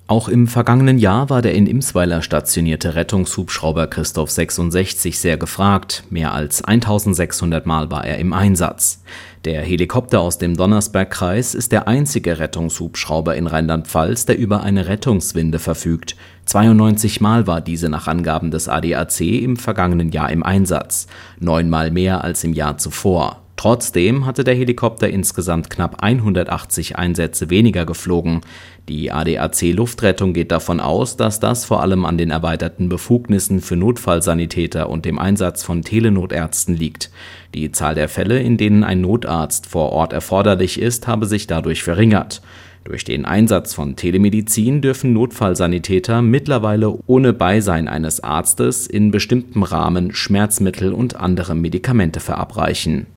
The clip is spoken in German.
Auch im vergangenen Jahr war der in Imsweiler stationierte Rettungshubschrauber Christoph 66 sehr gefragt. Mehr als 1600 Mal war er im Einsatz. Der Helikopter aus dem Donnersbergkreis ist der einzige Rettungshubschrauber in Rheinland-Pfalz, der über eine Rettungswinde verfügt. 92 Mal war diese nach Angaben des ADAC im vergangenen Jahr im Einsatz. 9 Mal mehr als im Jahr zuvor. Trotzdem hatte der Helikopter insgesamt knapp 180 Einsätze weniger geflogen. Die ADAC Luftrettung geht davon aus, dass das vor allem an den erweiterten Befugnissen für Notfallsanitäter und dem Einsatz von Telenotärzten liegt. Die Zahl der Fälle, in denen ein Notarzt vor Ort erforderlich ist, habe sich dadurch verringert. Durch den Einsatz von Telemedizin dürfen Notfallsanitäter mittlerweile ohne Beisein eines Arztes in bestimmtem Rahmen Schmerzmittel und andere Medikamente verabreichen.